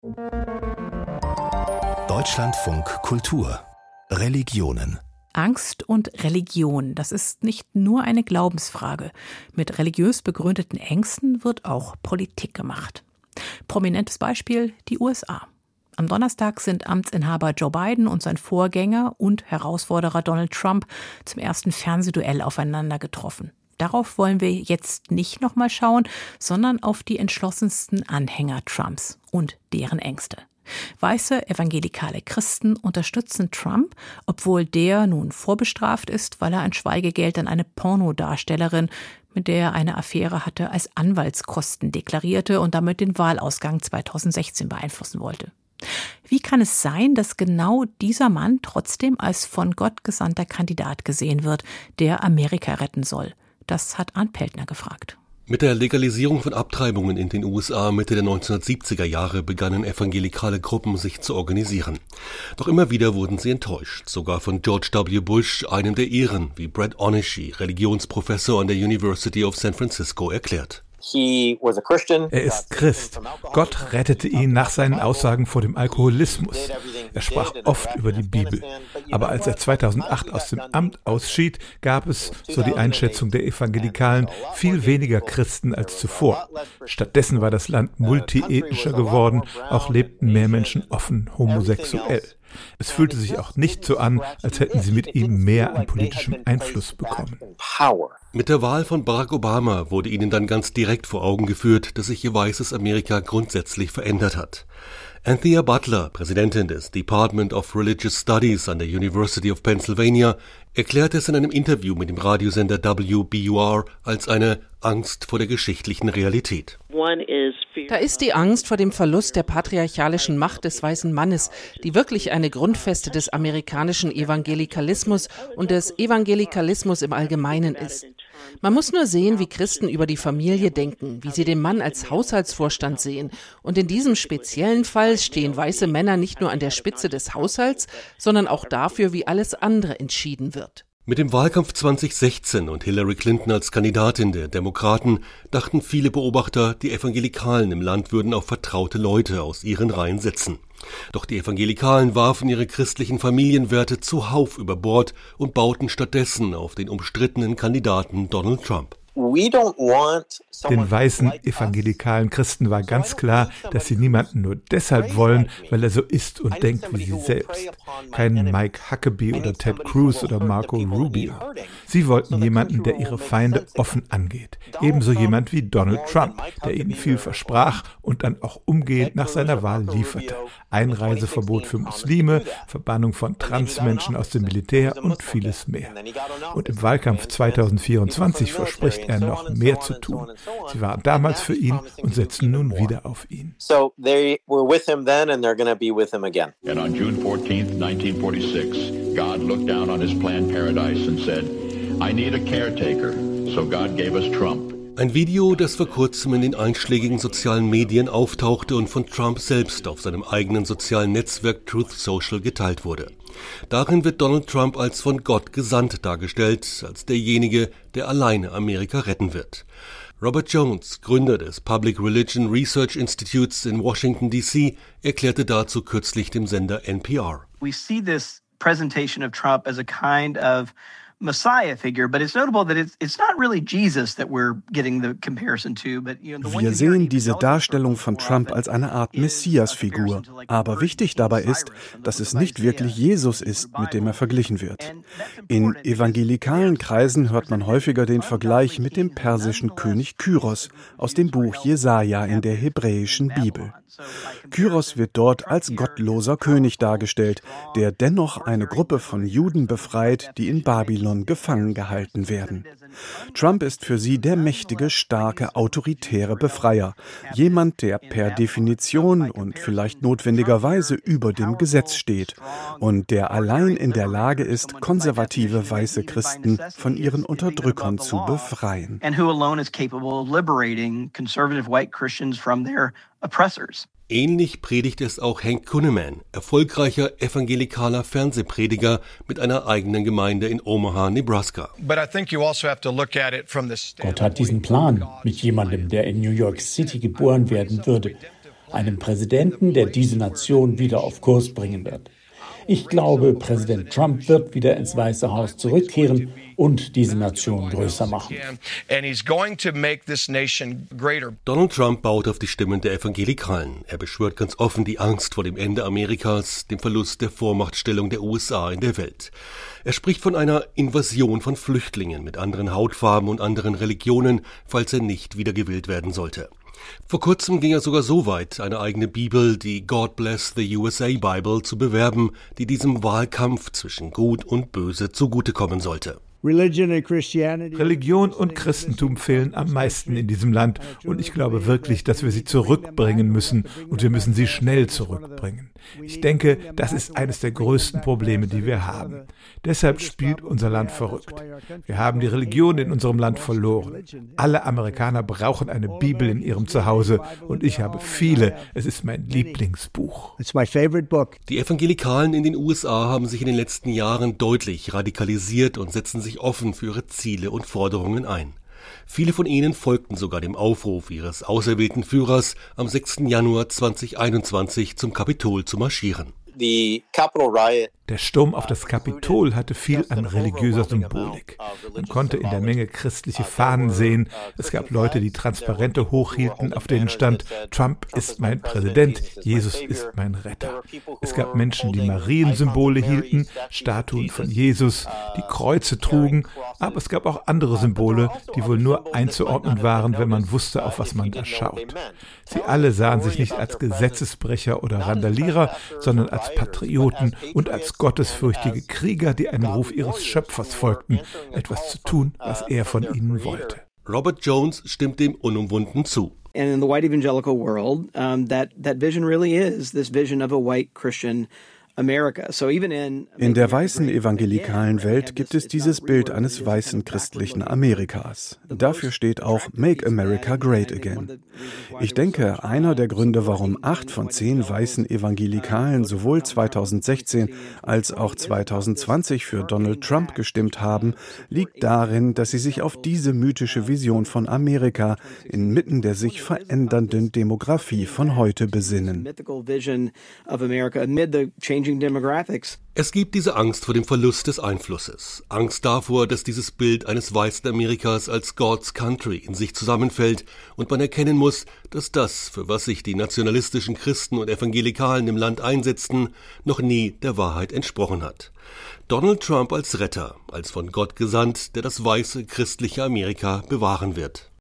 Deutschlandfunk Kultur. Religionen. Angst und Religion, das ist nicht nur eine Glaubensfrage. Mit religiös begründeten Ängsten wird auch Politik gemacht. Prominentes Beispiel die USA. Am Donnerstag sind Amtsinhaber Joe Biden und sein Vorgänger und Herausforderer Donald Trump zum ersten Fernsehduell aufeinander getroffen. Darauf wollen wir jetzt nicht nochmal schauen, sondern auf die entschlossensten Anhänger Trumps und deren Ängste. Weiße evangelikale Christen unterstützen Trump, obwohl der nun vorbestraft ist, weil er ein Schweigegeld an eine Pornodarstellerin, mit der er eine Affäre hatte, als Anwaltskosten deklarierte und damit den Wahlausgang 2016 beeinflussen wollte. Wie kann es sein, dass genau dieser Mann trotzdem als von Gott gesandter Kandidat gesehen wird, der Amerika retten soll? Das hat Arndt Peltner gefragt. Mit der Legalisierung von Abtreibungen in den USA Mitte der 1970er Jahre begannen evangelikale Gruppen sich zu organisieren. Doch immer wieder wurden sie enttäuscht, sogar von George W. Bush, einem der Iren, wie Brett Onishi, Religionsprofessor an der University of San Francisco, erklärt. Er ist Christ. Gott rettete ihn nach seinen Aussagen vor dem Alkoholismus. Er sprach oft über die Bibel. Aber als er 2008 aus dem Amt ausschied, gab es, so die Einschätzung der Evangelikalen, viel weniger Christen als zuvor. Stattdessen war das Land multiethnischer geworden, auch lebten mehr Menschen offen homosexuell. Es fühlte sich auch nicht so an, als hätten sie mit ihm mehr an politischem Einfluss bekommen. Mit der Wahl von Barack Obama wurde ihnen dann ganz direkt vor Augen geführt, dass sich ihr weißes Amerika grundsätzlich verändert hat. Anthea Butler, Präsidentin des Department of Religious Studies an der University of Pennsylvania, erklärte es in einem Interview mit dem Radiosender WBUR als eine Angst vor der geschichtlichen Realität. Da ist die Angst vor dem Verlust der patriarchalischen Macht des weißen Mannes, die wirklich eine Grundfeste des amerikanischen Evangelikalismus und des Evangelikalismus im Allgemeinen ist. Man muss nur sehen, wie Christen über die Familie denken, wie sie den Mann als Haushaltsvorstand sehen. Und in diesem speziellen Fall stehen weiße Männer nicht nur an der Spitze des Haushalts, sondern auch dafür, wie alles andere entschieden wird. Mit dem Wahlkampf 2016 und Hillary Clinton als Kandidatin der Demokraten dachten viele Beobachter, die Evangelikalen im Land würden auf vertraute Leute aus ihren Reihen setzen. Doch die Evangelikalen warfen ihre christlichen Familienwerte zuhauf über Bord und bauten stattdessen auf den umstrittenen Kandidaten Donald Trump. Den weißen evangelikalen Christen war ganz klar, dass sie niemanden nur deshalb wollen, weil er so ist und denkt wie sie selbst. Keinen Mike Huckabee oder Ted Cruz oder Marco Rubio. Sie wollten jemanden, der ihre Feinde offen angeht. Ebenso jemand wie Donald Trump, der ihnen viel versprach und dann auch umgehend nach seiner Wahl lieferte. Einreiseverbot für Muslime, Verbannung von Transmenschen aus dem Militär und vieles mehr. Und im Wahlkampf 2024 verspricht er noch mehr zu tun. Sie waren damals für ihn und setzen nun wieder auf ihn. And on June 14, 1946, God looked down on his planned paradise and said, I need a caretaker. So God gave us Trump. Ein Video, das vor kurzem in den einschlägigen sozialen Medien auftauchte und von Trump selbst auf seinem eigenen sozialen Netzwerk Truth Social geteilt wurde. Darin wird Donald Trump als von Gott gesandt dargestellt, als derjenige, der alleine Amerika retten wird. Robert Jones, Gründer des Public Religion Research Institutes in Washington, D.C., erklärte dazu kürzlich dem Sender NPR. We see this presentation of Trump as a kind of Messiah figure, but it's notable that it's not really Jesus that we're getting the comparison to, but Wir sehen diese Darstellung von Trump als eine Art Messias-Figur, aber wichtig dabei ist, dass es nicht wirklich Jesus ist, mit dem er verglichen wird. In evangelikalen Kreisen hört man häufiger den Vergleich mit dem persischen König Kyros aus dem Buch Jesaja in der hebräischen Bibel. Kyros wird dort als gottloser König dargestellt, der dennoch eine Gruppe von Juden befreit, die in Babylon gefangen gehalten werden. Trump ist für sie der mächtige, starke, autoritäre Befreier. Jemand, der per Definition und vielleicht notwendigerweise über dem Gesetz steht und der allein in der Lage ist, konservative weiße Christen von ihren Unterdrückern zu befreien. Ähnlich predigt es auch Hank Kunneman, erfolgreicher evangelikaler Fernsehprediger mit einer eigenen Gemeinde in Omaha, Nebraska. Gott hat diesen Plan mit jemandem, der in New York City geboren werden würde. Einen Präsidenten, der diese Nation wieder auf Kurs bringen wird. Ich glaube, Präsident Trump wird wieder ins Weiße Haus zurückkehren und diese Nation größer machen. Donald Trump baut auf die Stimmen der Evangelikalen. Er beschwört ganz offen die Angst vor dem Ende Amerikas, dem Verlust der Vormachtstellung der USA in der Welt. Er spricht von einer Invasion von Flüchtlingen mit anderen Hautfarben und anderen Religionen, falls er nicht wiedergewählt werden sollte. Vor kurzem ging er sogar so weit, eine eigene Bibel, die God Bless the USA Bible, zu bewerben, die diesem Wahlkampf zwischen Gut und Böse zugutekommen sollte. Religion und Christentum fehlen am meisten in diesem Land und ich glaube wirklich, dass wir sie zurückbringen müssen und wir müssen sie schnell zurückbringen. Ich denke, das ist eines der größten Probleme, die wir haben. Deshalb spielt unser Land verrückt. Wir haben die Religion in unserem Land verloren. Alle Amerikaner brauchen eine Bibel in ihrem Zuhause und ich habe viele. Es ist mein Lieblingsbuch. Die Evangelikalen in den USA haben sich in den letzten Jahren deutlich radikalisiert und setzen sich offen für ihre Ziele und Forderungen ein. Viele von ihnen folgten sogar dem Aufruf ihres auserwählten Führers, am 6. Januar 2021 zum Kapitol zu marschieren. Der Sturm auf das Kapitol hatte viel an religiöser Symbolik. Man konnte in der Menge christliche Fahnen sehen. Es gab Leute, die Transparente hochhielten, auf denen stand: Trump ist mein Präsident, Jesus ist mein Retter. Es gab Menschen, die Mariensymbole hielten, Statuen von Jesus, die Kreuze trugen, aber es gab auch andere Symbole, die wohl nur einzuordnen waren, wenn man wusste, auf was man da schaut. Sie alle sahen sich nicht als Gesetzesbrecher oder Randalierer, sondern als Patrioten und als gottesfürchtige Krieger, die einem Ruf ihres Schöpfers folgten, etwas zu tun, was er von ihnen wollte. Robert Jones stimmt dem unumwunden zu. And in the white evangelical world, that vision really is this vision of a white Christian America. So even in der weißen evangelikalen Welt gibt es dieses Bild eines weißen christlichen Amerikas. Dafür steht auch Make America Great Again. Ich denke, einer der Gründe, warum 8 von 10 weißen Evangelikalen sowohl 2016 als auch 2020 für Donald Trump gestimmt haben, liegt darin, dass sie sich auf diese mythische Vision von Amerika inmitten der sich verändernden Demografie von heute besinnen. Es gibt diese Angst vor dem Verlust des Einflusses, Angst davor, dass dieses Bild eines weißen Amerikas als God's Country in sich zusammenfällt und man erkennen muss, dass das, für was sich die nationalistischen Christen und Evangelikalen im Land einsetzten, noch nie der Wahrheit entsprochen hat. Donald Trump als Retter, als von Gott gesandt, der das weiße christliche Amerika bewahren wird.